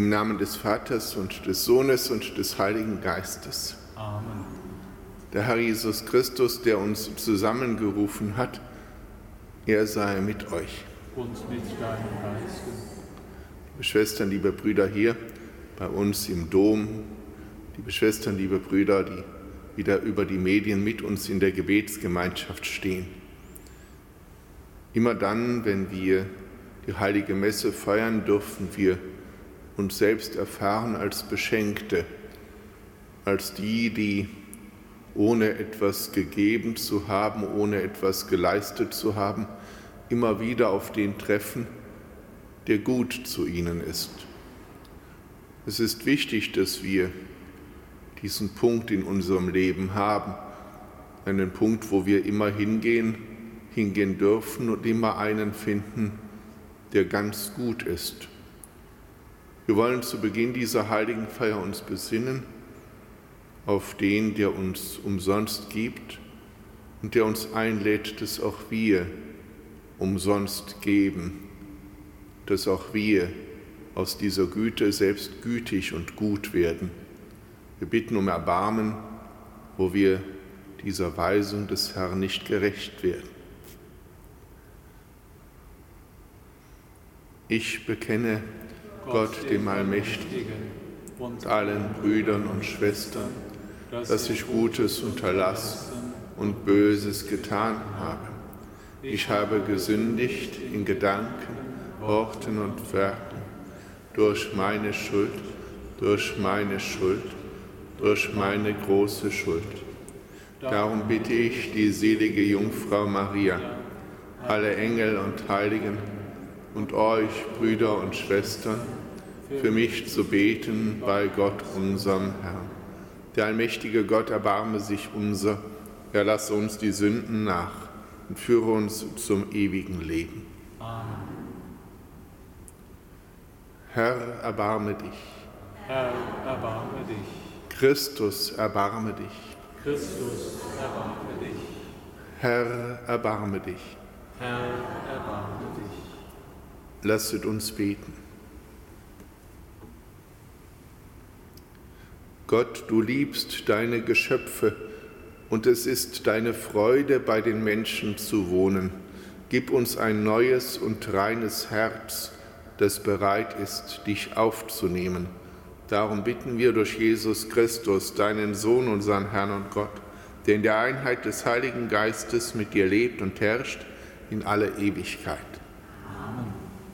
Im Namen des Vaters und des Sohnes und des Heiligen Geistes. Amen. Der Herr Jesus Christus, der uns zusammengerufen hat, er sei mit euch. Und mit deinem Geiste. Liebe Schwestern, liebe Brüder hier bei uns im Dom, liebe Schwestern, liebe Brüder, die wieder über die Medien mit uns in der Gebetsgemeinschaft stehen. Immer dann, wenn wir die Heilige Messe feiern, dürfen wir uns selbst erfahren als Beschenkte, als die, die ohne etwas gegeben zu haben, ohne etwas geleistet zu haben, immer wieder auf den treffen, der gut zu ihnen ist. Es ist wichtig, dass wir diesen Punkt in unserem Leben haben, einen Punkt, wo wir immer hingehen dürfen und immer einen finden, der ganz gut ist. Wir wollen zu Beginn dieser heiligen Feier uns besinnen auf den, der uns umsonst gibt und der uns einlädt, dass auch wir umsonst geben, dass auch wir aus dieser Güte selbst gütig und gut werden. Wir bitten um Erbarmen, wo wir dieser Weisung des Herrn nicht gerecht werden. Ich bekenne Gott, dem Allmächtigen, und allen Brüdern und Schwestern, dass ich Gutes unterlassen und Böses getan habe. Ich habe gesündigt in Gedanken, Worten und Werken, durch meine Schuld, durch meine große Schuld. Darum bitte ich die selige Jungfrau Maria, alle Engel und Heiligen und euch, Brüder und Schwestern, für mich zu beten bei Gott, unserem Herrn. Der allmächtige Gott erbarme sich unser, er lasse uns die Sünden nach und führe uns zum ewigen Leben. Amen. Herr, erbarme dich. Herr, erbarme dich. Christus, erbarme dich. Christus, erbarme dich. Herr, erbarme dich. Herr, erbarme dich. Lasset uns beten. Gott, du liebst deine Geschöpfe und es ist deine Freude, bei den Menschen zu wohnen. Gib uns ein neues und reines Herz, das bereit ist, dich aufzunehmen. Darum bitten wir durch Jesus Christus, deinen Sohn, unseren Herrn und Gott, der in der Einheit des Heiligen Geistes mit dir lebt und herrscht in alle Ewigkeit. Amen.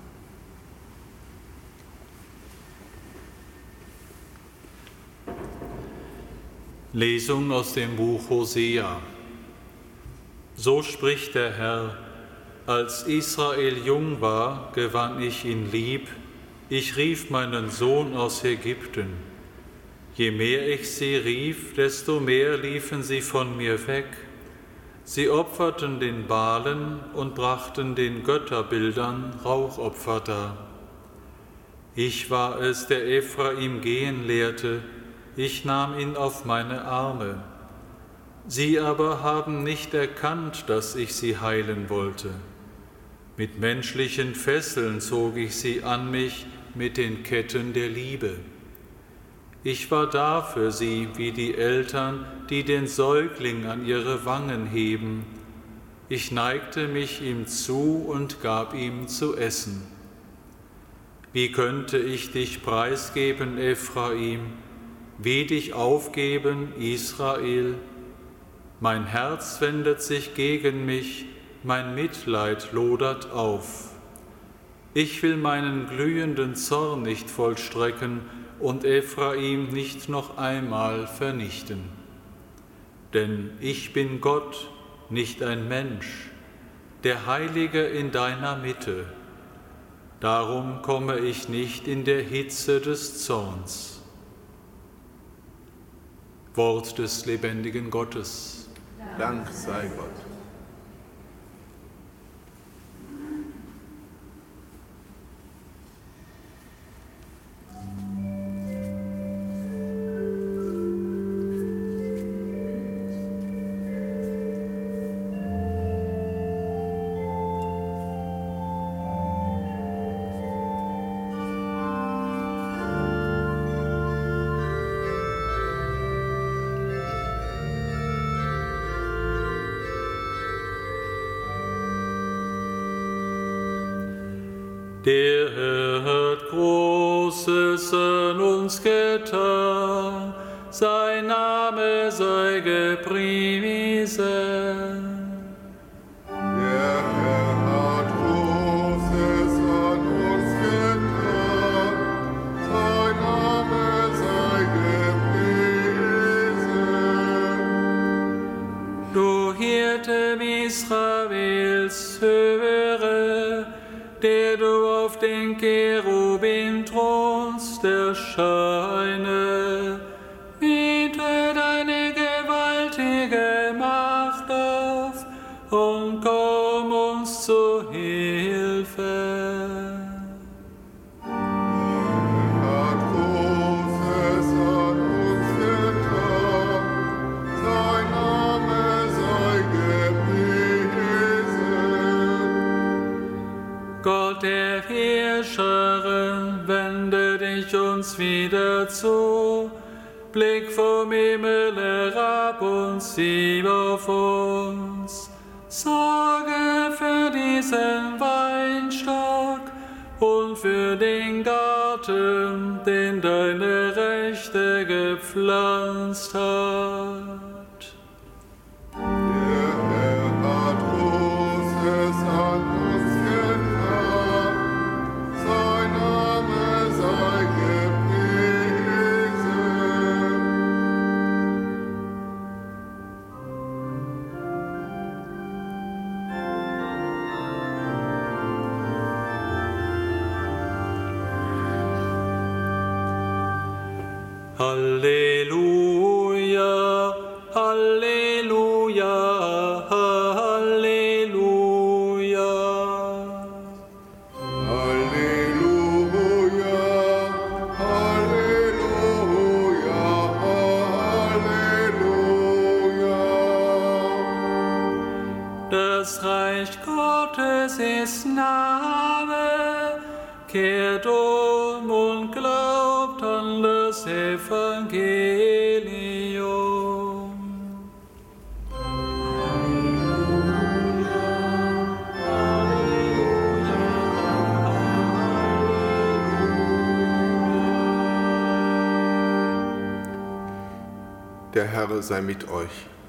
Lesung aus dem Buch Hosea. So spricht der Herr: Als Israel jung war, gewann ich ihn lieb, ich rief meinen Sohn aus Ägypten. Je mehr ich sie rief, desto mehr liefen sie von mir weg. Sie opferten den Baalen und brachten den Götterbildern Rauchopfer dar. Ich war es, der Ephraim gehen lehrte, ich nahm ihn auf meine Arme. Sie aber haben nicht erkannt, dass ich sie heilen wollte. Mit menschlichen Fesseln zog ich sie an mich mit den Ketten der Liebe. Ich war da für sie wie die Eltern, die den Säugling an ihre Wangen heben. Ich neigte mich ihm zu und gab ihm zu essen. Wie könnte ich dich preisgeben, Ephraim? Wie dich aufgeben, Israel? Mein Herz wendet sich gegen mich, mein Mitleid lodert auf. Ich will meinen glühenden Zorn nicht vollstrecken und Ephraim nicht noch einmal vernichten. Denn ich bin Gott, nicht ein Mensch, der Heilige in deiner Mitte. Darum komme ich nicht in der Hitze des Zorns. Wort des lebendigen Gottes. Dank sei Gott. Der Herr hat Großes an uns getan, sein Name sei gepriesen. Der Herr hat Großes an uns getan, sein Name sei gepriesen. Du Hirte Israels, höre, der du auf den Cherubim thronst, erscheine. Biete deine gewaltige Macht auf und komm uns zu Hilfe. Er hat Großes an uns getan, sein Name sei gepriesen. Gott der Herrscherin, wende dich uns wieder zu. Blick vom Himmel herab und sieh auf uns. Sorge für diesen Weinstock und für den Garten, den deine Rechte gepflanzt hat. Der Herr hat Großes an uns getan, sein Name sei gepriesen. Halleluja, Halleluja, Halleluja. Halleluja, Halleluja, Halleluja. Das Reich Gottes ist nahe, kehrt um und glaubt an das Evangelium. Der Herr sei mit euch.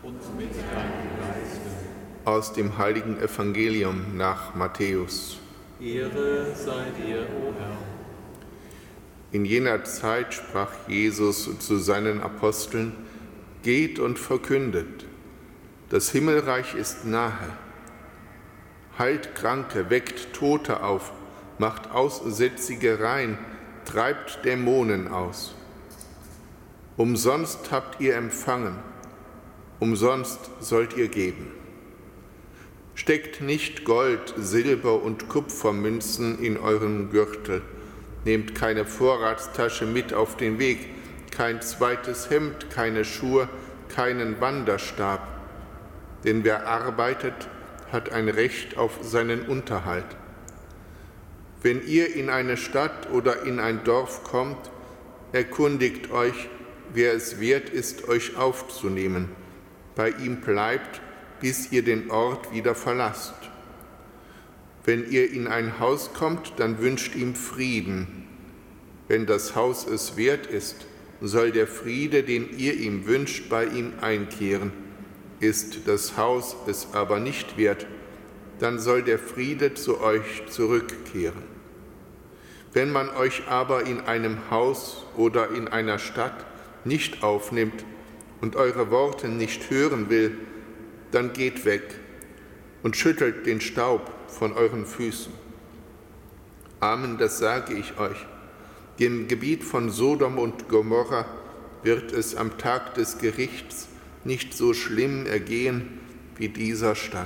Aus dem heiligen Evangelium nach Matthäus. Ehre sei dir, o Herr. In jener Zeit sprach Jesus zu seinen Aposteln: Geht und verkündet, das Himmelreich ist nahe. Heilt Kranke, weckt Tote auf, macht Aussätzige rein, treibt Dämonen aus. Umsonst habt ihr empfangen, umsonst sollt ihr geben. Steckt nicht Gold, Silber und Kupfermünzen in euren Gürtel. Nehmt keine Vorratstasche mit auf den Weg, kein zweites Hemd, keine Schuhe, keinen Wanderstab. Denn wer arbeitet, hat ein Recht auf seinen Unterhalt. Wenn ihr in eine Stadt oder in ein Dorf kommt, erkundigt euch, wer es wert ist, euch aufzunehmen. Bei ihm bleibt, bis ihr den Ort wieder verlasst. Wenn ihr in ein Haus kommt, dann wünscht ihm Frieden. Wenn das Haus es wert ist, soll der Friede, den ihr ihm wünscht, bei ihm einkehren. Ist das Haus es aber nicht wert, dann soll der Friede zu euch zurückkehren. Wenn man euch aber in einem Haus oder in einer Stadt nicht aufnimmt und eure Worte nicht hören will, dann geht weg und schüttelt den Staub von euren Füßen. Amen, das sage ich euch. Dem Gebiet von Sodom und Gomorra wird es am Tag des Gerichts nicht so schlimm ergehen wie dieser Stadt.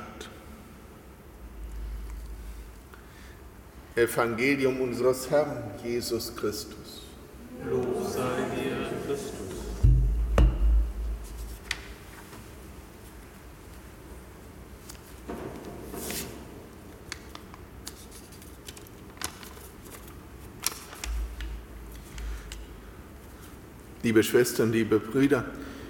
Evangelium unseres Herrn Jesus Christus. Lob sei dir, Christus. Liebe Schwestern, liebe Brüder,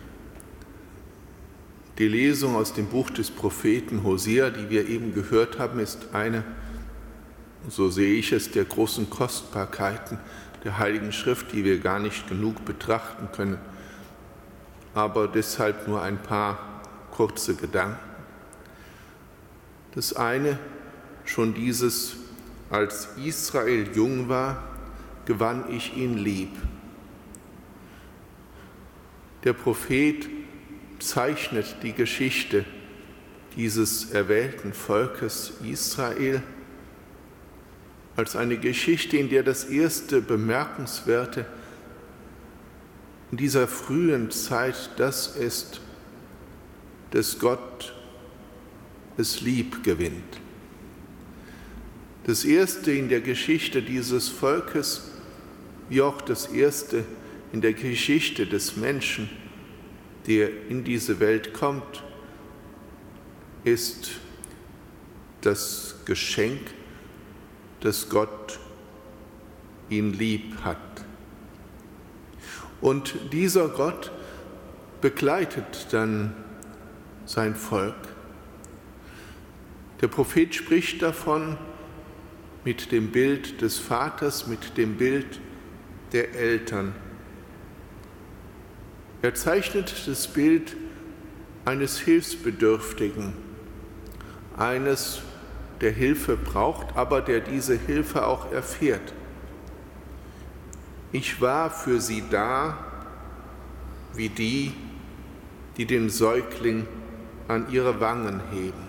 die Lesung aus dem Buch des Propheten Hosea, die wir eben gehört haben, ist eine so sehe ich es, der großen Kostbarkeiten der Heiligen Schrift, die wir gar nicht genug betrachten können. Aber deshalb nur ein paar kurze Gedanken. Das eine, schon dieses, als Israel jung war, gewann ich ihn lieb. Der Prophet zeichnet die Geschichte dieses erwählten Volkes Israel als eine Geschichte, in der das erste Bemerkenswerte in dieser frühen Zeit das ist, dass Gott es lieb gewinnt. Das erste in der Geschichte dieses Volkes, wie auch das erste in der Geschichte des Menschen, der in diese Welt kommt, ist das Geschenk, dass Gott ihn lieb hat. Und dieser Gott begleitet dann sein Volk. Der Prophet spricht davon mit dem Bild des Vaters, mit dem Bild der Eltern. Er zeichnet das Bild eines Hilfsbedürftigen, eines, der Hilfe braucht, aber der diese Hilfe auch erfährt. Ich war für sie da, wie die, die den Säugling an ihre Wangen heben.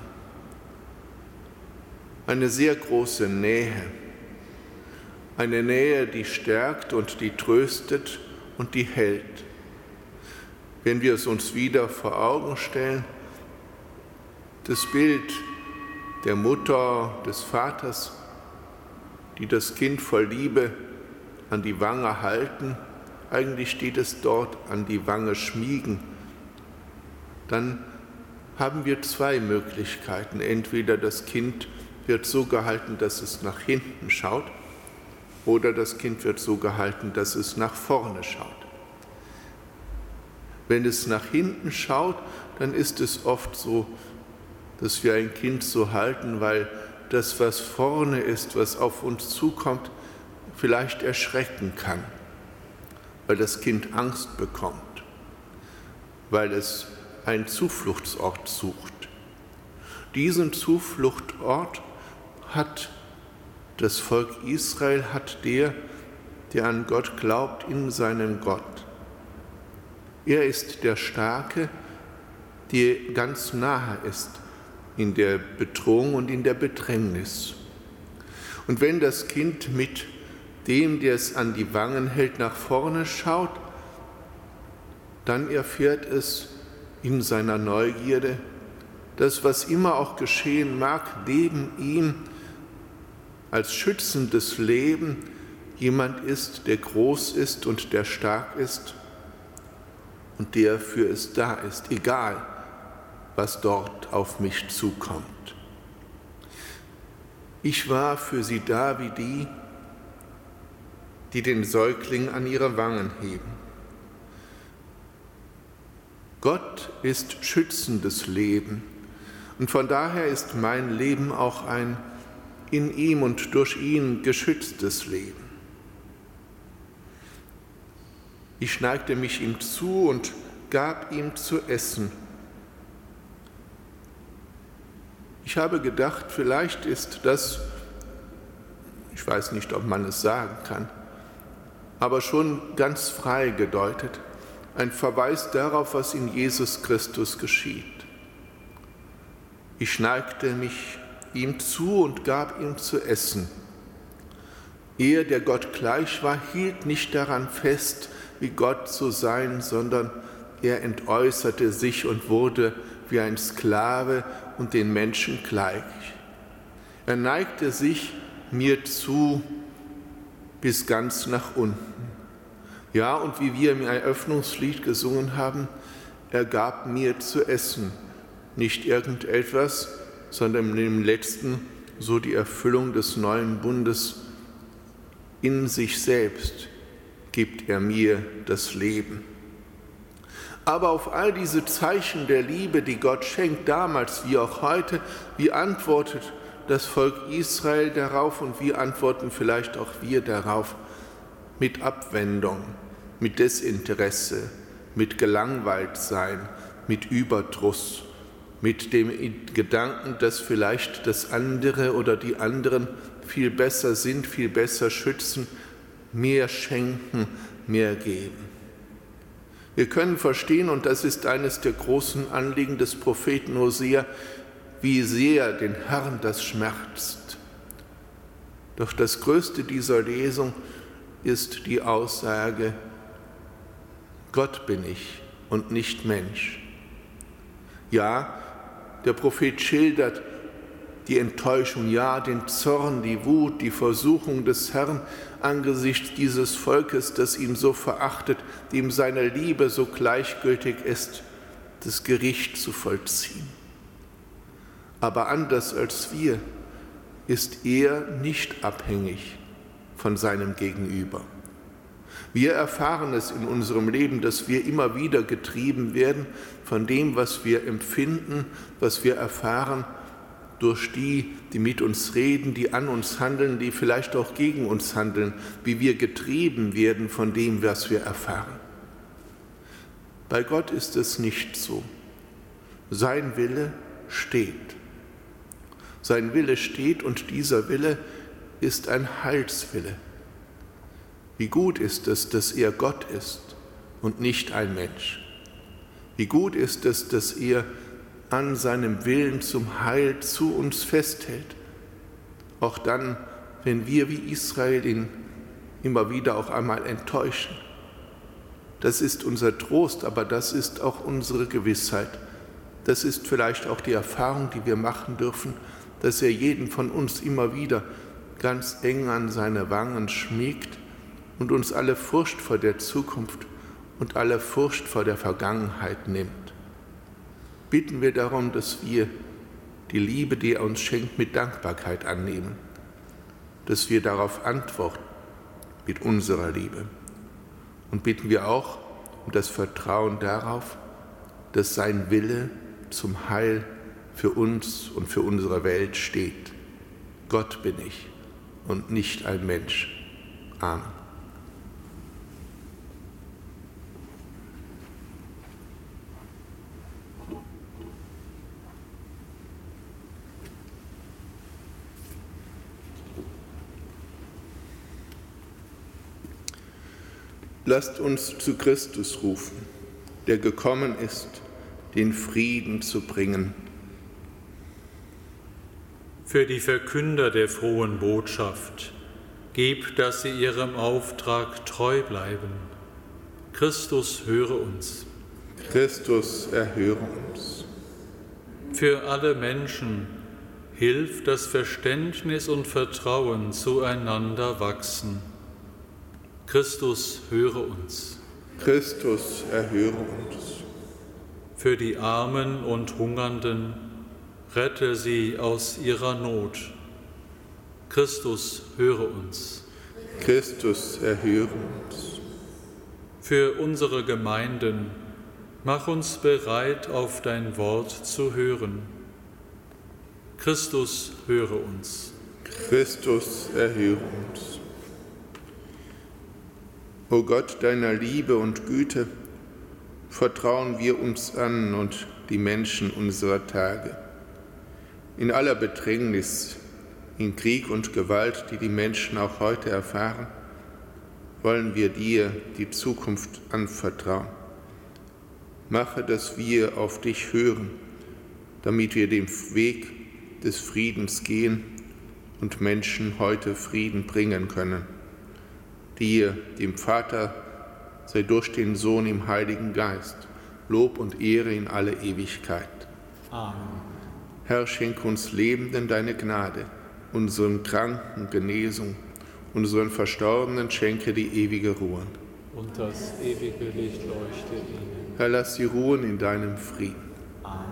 Eine sehr große Nähe, eine Nähe, die stärkt und die tröstet und die hält. Wenn wir es uns wieder vor Augen stellen, das Bild der Mutter, des Vaters, die das Kind voll Liebe an die Wange halten, eigentlich steht es dort, an die Wange schmiegen, dann haben wir zwei Möglichkeiten. Entweder das Kind wird so gehalten, dass es nach hinten schaut, oder das Kind wird so gehalten, dass es nach vorne schaut. Wenn es nach hinten schaut, dann ist es oft so, dass wir ein Kind so halten, weil das, was vorne ist, was auf uns zukommt, vielleicht erschrecken kann, weil das Kind Angst bekommt, weil es einen Zufluchtsort sucht. Diesen Zufluchtsort hat das Volk Israel, hat der an Gott glaubt, in seinem Gott. Er ist der Starke, der ganz nahe ist in der Bedrohung und in der Bedrängnis. Und wenn das Kind mit dem, der es an die Wangen hält, nach vorne schaut, dann erfährt es in seiner Neugierde, dass was immer auch geschehen mag, neben ihm als schützendes Leben jemand ist, der groß ist und der stark ist und der für es da ist, egal was dort auf mich zukommt. Ich war für sie da wie die, die den Säugling an ihre Wangen heben. Gott ist schützendes Leben und von daher ist mein Leben auch ein in ihm und durch ihn geschütztes Leben. Ich neigte mich ihm zu und gab ihm zu essen. Ich habe gedacht, vielleicht ist das, ich weiß nicht, ob man es sagen kann, aber schon ganz frei gedeutet, ein Verweis darauf, was in Jesus Christus geschieht. Ich neigte mich ihm zu und gab ihm zu essen. Er, der Gott gleich war, hielt nicht daran fest, wie Gott zu sein, sondern er entäußerte sich und wurde wie ein Sklave und den Menschen gleich. Er neigte sich mir zu bis ganz nach unten. Ja, und wie wir im Eröffnungslied gesungen haben, er gab mir zu essen, nicht irgendetwas, sondern im letzten so die Erfüllung des neuen Bundes. In sich selbst gibt er mir das Leben. Aber auf all diese Zeichen der Liebe, die Gott schenkt, damals wie auch heute, wie antwortet das Volk Israel darauf und wie antworten vielleicht auch wir darauf? Mit Abwendung, mit Desinteresse, mit Gelangweiltsein, mit Überdruss, mit dem Gedanken, dass vielleicht das andere oder die anderen viel besser sind, viel besser schützen, mehr schenken, mehr geben. Wir können verstehen, und das ist eines der großen Anliegen des Propheten Hosea, wie sehr den Herrn das schmerzt. Doch das Größte dieser Lesung ist die Aussage: Gott bin ich und nicht Mensch. Ja, der Prophet schildert die Enttäuschung, ja, den Zorn, die Wut, die Versuchung des Herrn angesichts dieses Volkes, das ihn so verachtet, dem seine Liebe so gleichgültig ist, das Gericht zu vollziehen. Aber anders als wir ist er nicht abhängig von seinem Gegenüber. Wir erfahren es in unserem Leben, dass wir immer wieder getrieben werden von dem, was wir empfinden, was wir erfahren, durch die mit uns reden, die an uns handeln, die vielleicht auch gegen uns handeln, wie wir getrieben werden von dem, was wir erfahren. Bei Gott ist es nicht so. Sein Wille steht. Sein Wille steht und dieser Wille ist ein Heilswille. Wie gut ist es, dass er Gott ist und nicht ein Mensch. Wie gut ist es, dass er an seinem Willen zum Heil zu uns festhält. Auch dann, wenn wir wie Israel ihn immer wieder auch einmal enttäuschen. Das ist unser Trost, aber das ist auch unsere Gewissheit. Das ist vielleicht auch die Erfahrung, die wir machen dürfen, dass er jeden von uns immer wieder ganz eng an seine Wangen schmiegt und uns alle Furcht vor der Zukunft und alle Furcht vor der Vergangenheit nimmt. Bitten wir darum, dass wir die Liebe, die er uns schenkt, mit Dankbarkeit annehmen, dass wir darauf antworten mit unserer Liebe. Und bitten wir auch um das Vertrauen darauf, dass sein Wille zum Heil für uns und für unsere Welt steht. Gott bin ich und nicht ein Mensch. Amen. Lasst uns zu Christus rufen, der gekommen ist, den Frieden zu bringen. Für die Verkünder der frohen Botschaft, gib, dass sie ihrem Auftrag treu bleiben. Christus, höre uns. Christus, erhöre uns. Für alle Menschen, hilf, dass Verständnis und Vertrauen zueinander wachsen. Christus, höre uns. Christus, erhöre uns. Für die Armen und Hungernden, rette sie aus ihrer Not. Christus, höre uns. Christus, erhöre uns. Für unsere Gemeinden, mach uns bereit, auf dein Wort zu hören. Christus, höre uns. Christus, erhöre uns. O Gott deiner Liebe und Güte, vertrauen wir uns an und die Menschen unserer Tage. In aller Bedrängnis, in Krieg und Gewalt, die die Menschen auch heute erfahren, wollen wir dir die Zukunft anvertrauen. Mache, dass wir auf dich hören, damit wir den Weg des Friedens gehen und Menschen heute Frieden bringen können. Dir, dem Vater, sei durch den Sohn im Heiligen Geist, Lob und Ehre in alle Ewigkeit. Amen. Herr, schenk uns Lebenden deine Gnade, unseren Kranken Genesung, unseren Verstorbenen schenke die ewige Ruhe. Und das ewige Licht leuchte ihnen. Herr, lass sie ruhen in deinem Frieden. Amen.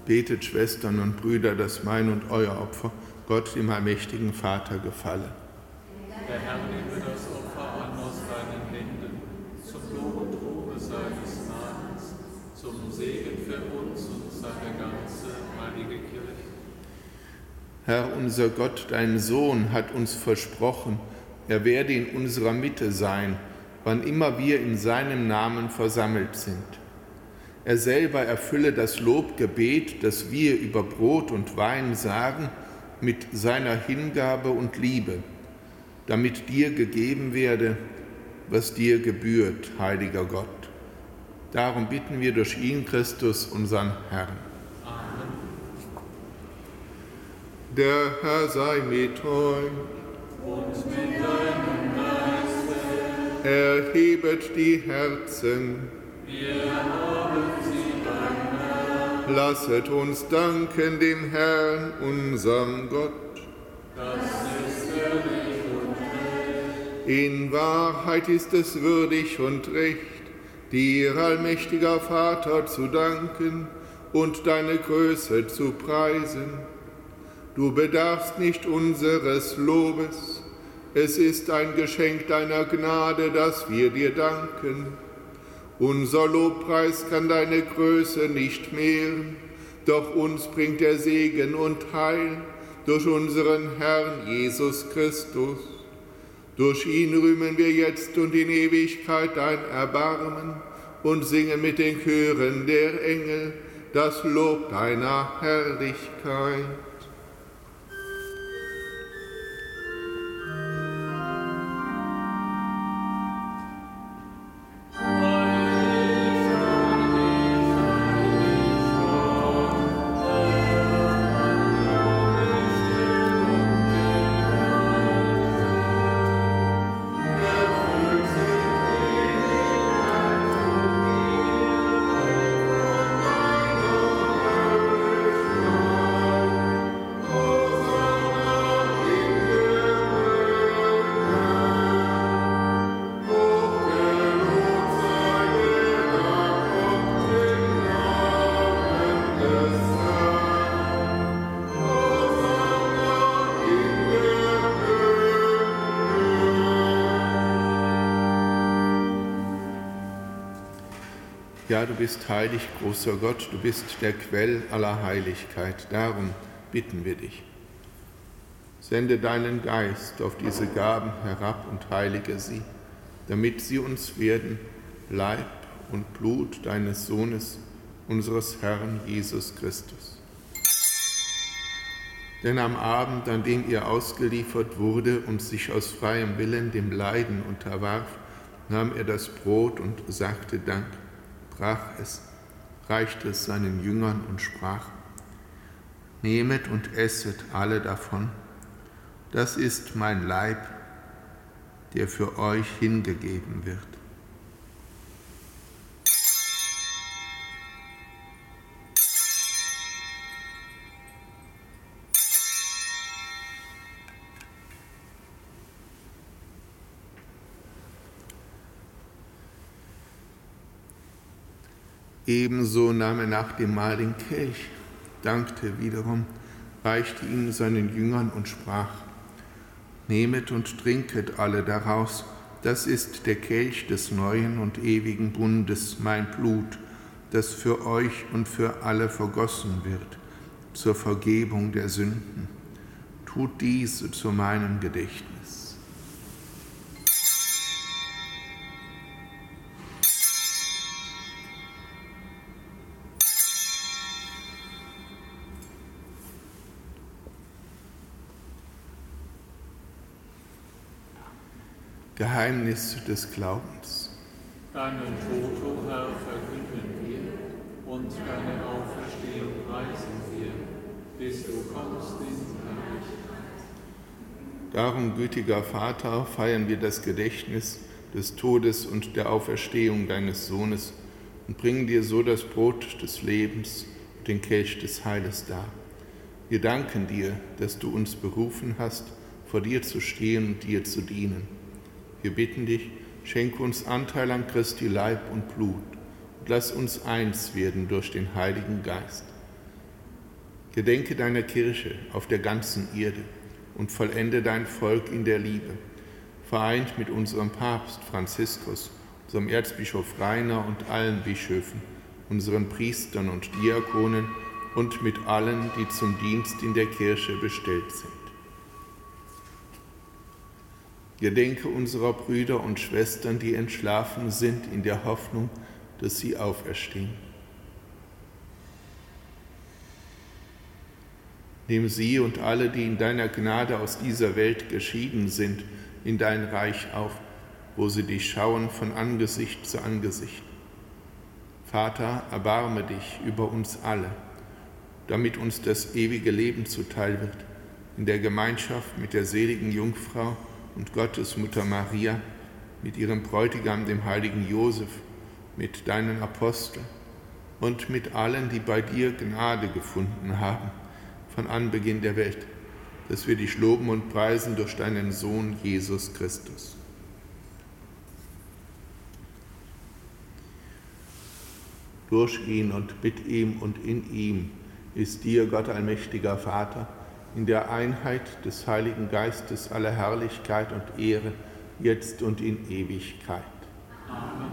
Betet, Schwestern und Brüder, dass mein und euer Opfer Gott, dem allmächtigen Vater, gefalle. Der Herr nehme das Opfer an aus deinen Händen, zum Lob und Ruhe seines Namens, zum Segen für uns und seine ganze heilige Kirche. Herr, unser Gott, dein Sohn, hat uns versprochen, er werde in unserer Mitte sein, wann immer wir in seinem Namen versammelt sind. Er selber erfülle das Lobgebet, das wir über Brot und Wein sagen, mit seiner Hingabe und Liebe, damit dir gegeben werde, was dir gebührt, heiliger Gott. Darum bitten wir durch ihn, Christus, unseren Herrn. Amen. Der Herr sei mit euch. Und mit deinem Geiste. Erhebet die Herzen. Wir haben sie beim Herrn. Lasset uns danken dem Herrn, unserem Gott. Das ist würdig und recht. In Wahrheit ist es würdig und recht, dir, allmächtiger Vater, zu danken und deine Größe zu preisen. Du bedarfst nicht unseres Lobes, es ist ein Geschenk deiner Gnade, dass wir dir danken. Unser Lobpreis kann deine Größe nicht mehren, doch uns bringt der Segen und Heil durch unseren Herrn Jesus Christus. Durch ihn rühmen wir jetzt und in Ewigkeit dein Erbarmen und singen mit den Chören der Engel das Lob deiner Herrlichkeit. Ja, du bist heilig, großer Gott, du bist der Quell aller Heiligkeit. Darum bitten wir dich. Sende deinen Geist auf diese Gaben herab und heilige sie, damit sie uns werden, Leib und Blut deines Sohnes, unseres Herrn Jesus Christus. Denn am Abend, an dem er ausgeliefert wurde und sich aus freiem Willen dem Leiden unterwarf, nahm er das Brot und sagte Dank, brach es, reichte es seinen Jüngern und sprach: Nehmet und esset alle davon, das ist mein Leib, der für euch hingegeben wird. Ebenso nahm er nach dem Mahl den Kelch, dankte wiederum, reichte ihn seinen Jüngern und sprach: Nehmet und trinket alle daraus, das ist der Kelch des neuen und ewigen Bundes, mein Blut, das für euch und für alle vergossen wird, zur Vergebung der Sünden. Tut dies zu meinem Gedächtnis. Geheimnis des Glaubens. Deinen Tod, o Herr, verkünden wir und deine Auferstehung preisen wir, bis du kommst in Herrlichkeit. Darum, gütiger Vater, feiern wir das Gedächtnis des Todes und der Auferstehung deines Sohnes und bringen dir so das Brot des Lebens und den Kelch des Heiles dar. Wir danken dir, dass du uns berufen hast, vor dir zu stehen und dir zu dienen. Wir bitten dich, schenke uns Anteil an Christi Leib und Blut und lass uns eins werden durch den Heiligen Geist. Gedenke deiner Kirche auf der ganzen Erde und vollende dein Volk in der Liebe, vereint mit unserem Papst Franziskus, unserem Erzbischof Rainer und allen Bischöfen, unseren Priestern und Diakonen und mit allen, die zum Dienst in der Kirche bestellt sind. Gedenke unserer Brüder und Schwestern, die entschlafen sind, in der Hoffnung, dass sie auferstehen. Nimm sie und alle, die in deiner Gnade aus dieser Welt geschieden sind, in dein Reich auf, wo sie dich schauen von Angesicht zu Angesicht. Vater, erbarme dich über uns alle, damit uns das ewige Leben zuteil wird, in der Gemeinschaft mit der seligen Jungfrau und Gottes Mutter Maria, mit ihrem Bräutigam, dem heiligen Josef, mit deinen Aposteln und mit allen, die bei dir Gnade gefunden haben, von Anbeginn der Welt, dass wir dich loben und preisen durch deinen Sohn Jesus Christus. Durch ihn und mit ihm und in ihm ist dir, Gott allmächtiger Vater, in der Einheit des Heiligen Geistes alle Herrlichkeit und Ehre, jetzt und in Ewigkeit. Amen.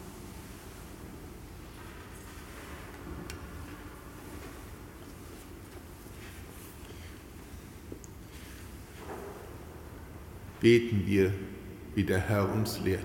Beten wir, wie der Herr uns lehrt.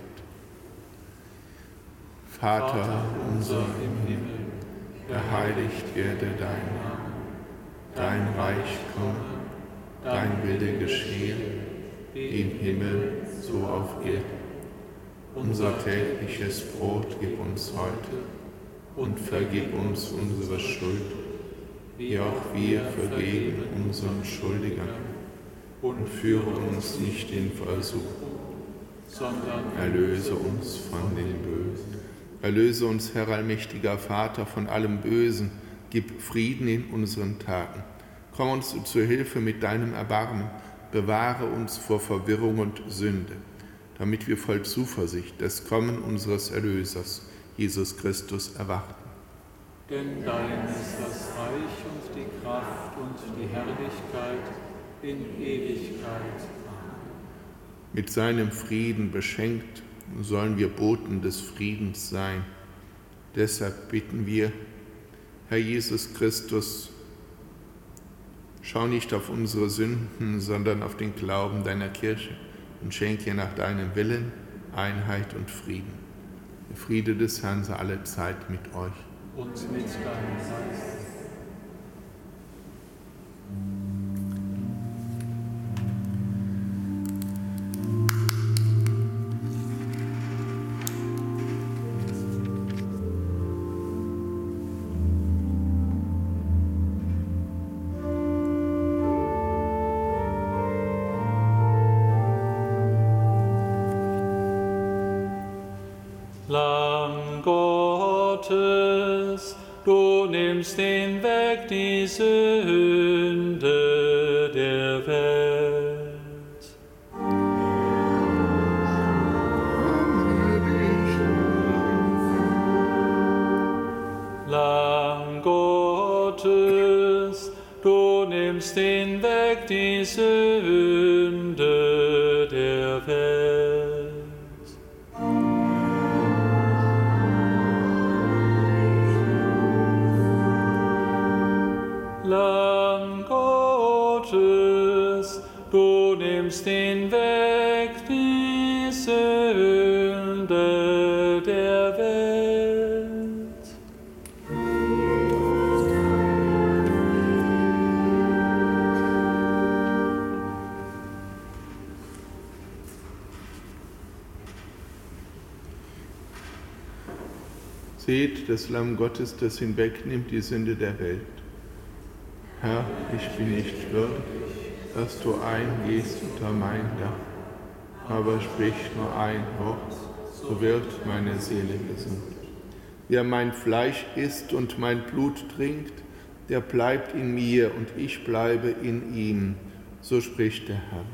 Vater unser im Himmel, geheiligt werde dein Name. Dein Reich komme, dein Wille geschehe, wie im Himmel, so auf Erden. Unser tägliches Brot gib uns heute und vergib uns unsere Schuld, wie auch wir vergeben unseren Schuldigern. Und führe uns nicht in Versuchung, sondern erlöse uns von den Bösen. Erlöse uns, Herr allmächtiger Vater, von allem Bösen. Gib Frieden in unseren Tagen. Komm uns zur Hilfe mit deinem Erbarmen. Bewahre uns vor Verwirrung und Sünde, damit wir voll Zuversicht das Kommen unseres Erlösers, Jesus Christus, erwarten. Denn dein ist das Reich und die Kraft und die Herrlichkeit in Ewigkeit. Mit seinem Frieden beschenkt sollen wir Boten des Friedens sein. Deshalb bitten wir, Herr Jesus Christus, schau nicht auf unsere Sünden, sondern auf den Glauben deiner Kirche und schenke ihr nach deinem Willen Einheit und Frieden. Der Friede des Herrn sei alle Zeit mit euch. Und mit deinem Geist. Lamm Gottes, du nimmst hinweg die Sünde der Welt. Lamm Gottes, du nimmst hinweg die Sünde der Welt. Lamm Gottes, du nimmst hinweg die Sünde der Welt. Seht das Lamm Gottes, das hinwegnimmt die Sünde der Welt. Herr, ich bin nicht würdig, dass du eingehst unter mein Dach, aber sprich nur ein Wort, so wird meine Seele gesund. Wer mein Fleisch isst und mein Blut trinkt, der bleibt in mir und ich bleibe in ihm, so spricht der Herr.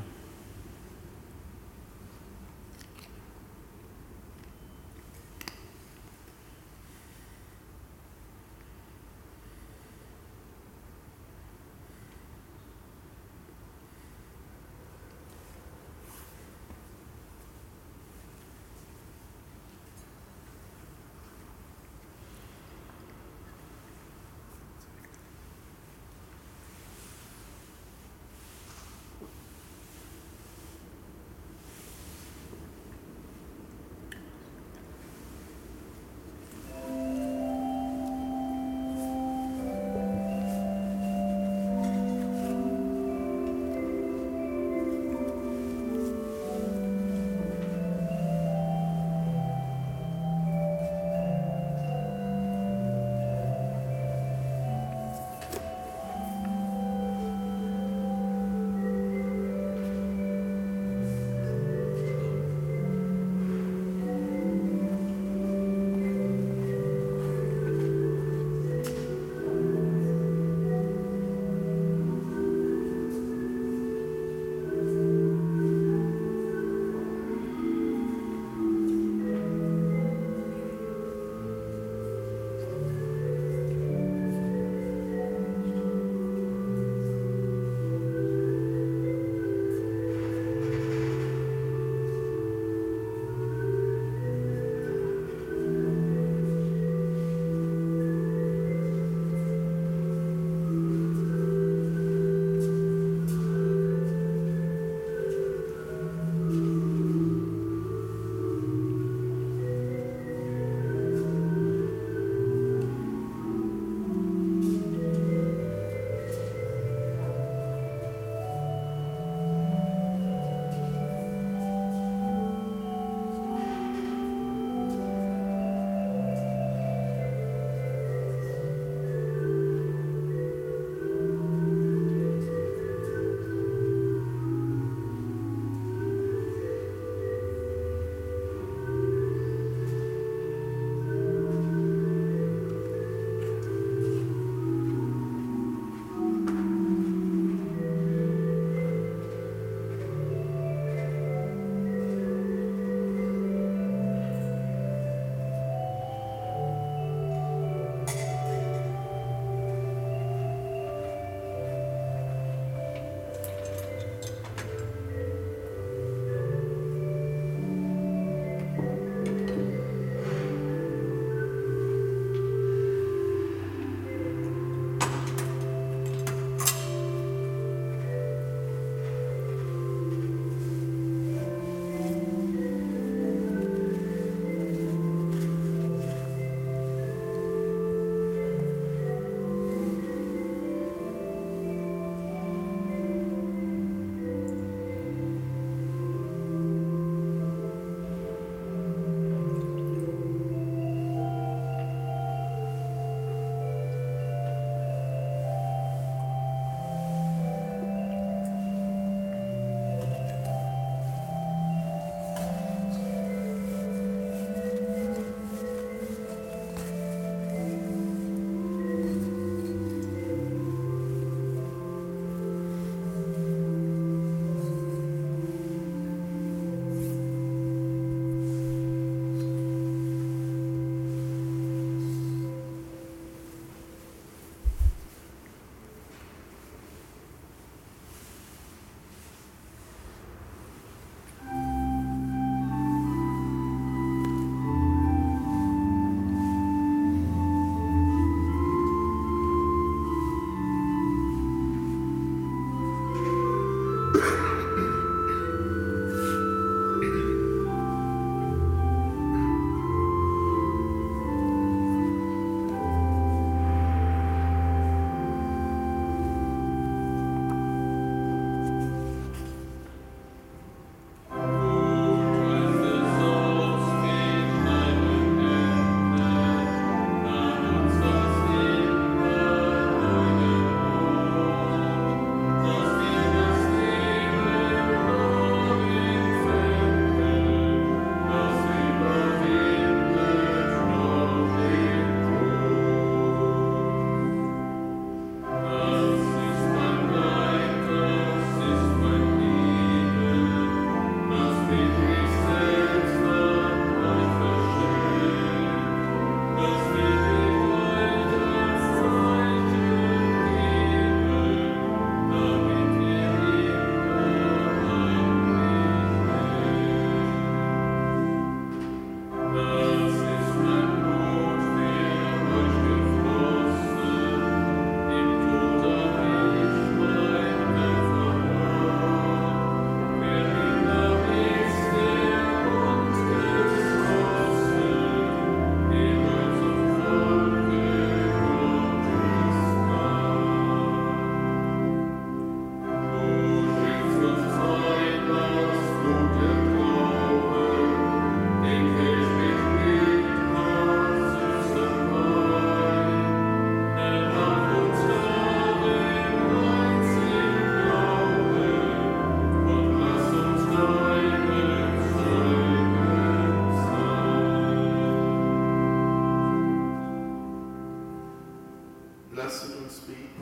Lasset uns beten.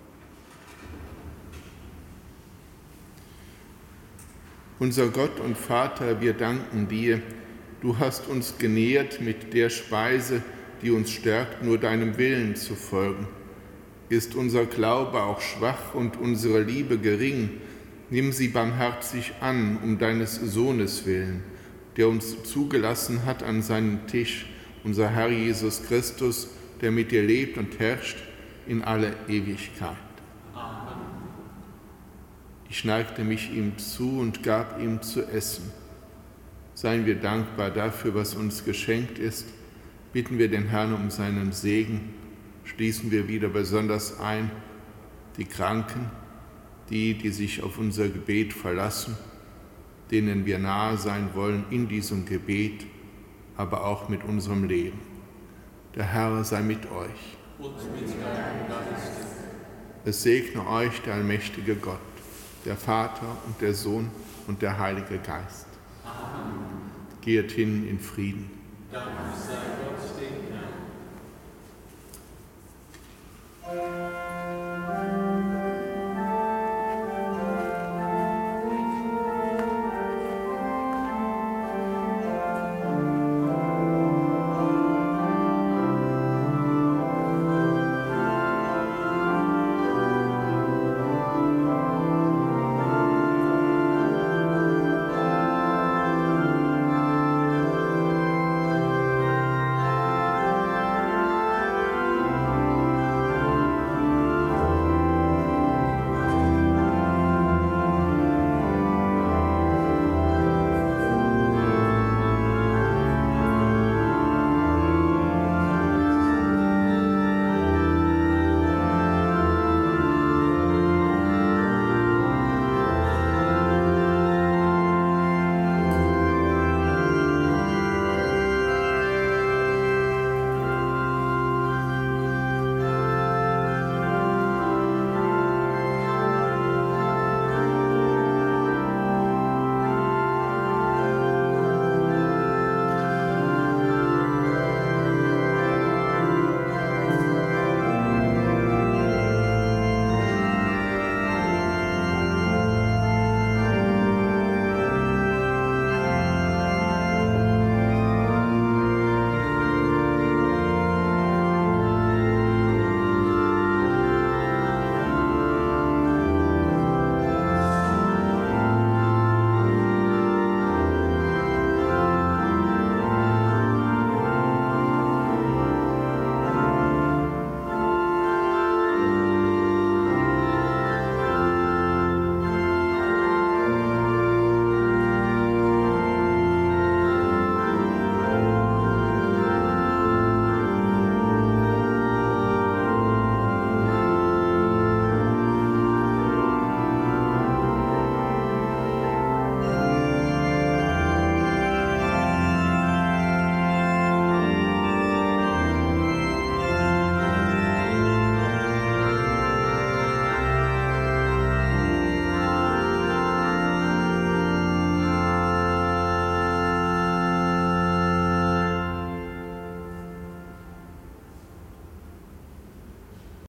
Unser Gott und Vater, wir danken dir. Du hast uns genährt mit der Speise, die uns stärkt, nur deinem Willen zu folgen. Ist unser Glaube auch schwach und unsere Liebe gering, nimm sie barmherzig an, um deines Sohnes willen, der uns zugelassen hat an seinen Tisch, unser Herr Jesus Christus, der mit dir lebt und herrscht in alle Ewigkeit. Amen. Ich neigte mich ihm zu und gab ihm zu essen. Seien wir dankbar dafür, was uns geschenkt ist. Bitten wir den Herrn um seinen Segen. Schließen wir wieder besonders ein die Kranken, die sich auf unser Gebet verlassen, denen wir nahe sein wollen in diesem Gebet, aber auch mit unserem Leben. Der Herr sei mit euch. Und mit deinem Geist. Es segne euch der allmächtige Gott, der Vater und der Sohn und der Heilige Geist. Amen. Geht hin in Frieden. Dank sei Gott, dem Herrn.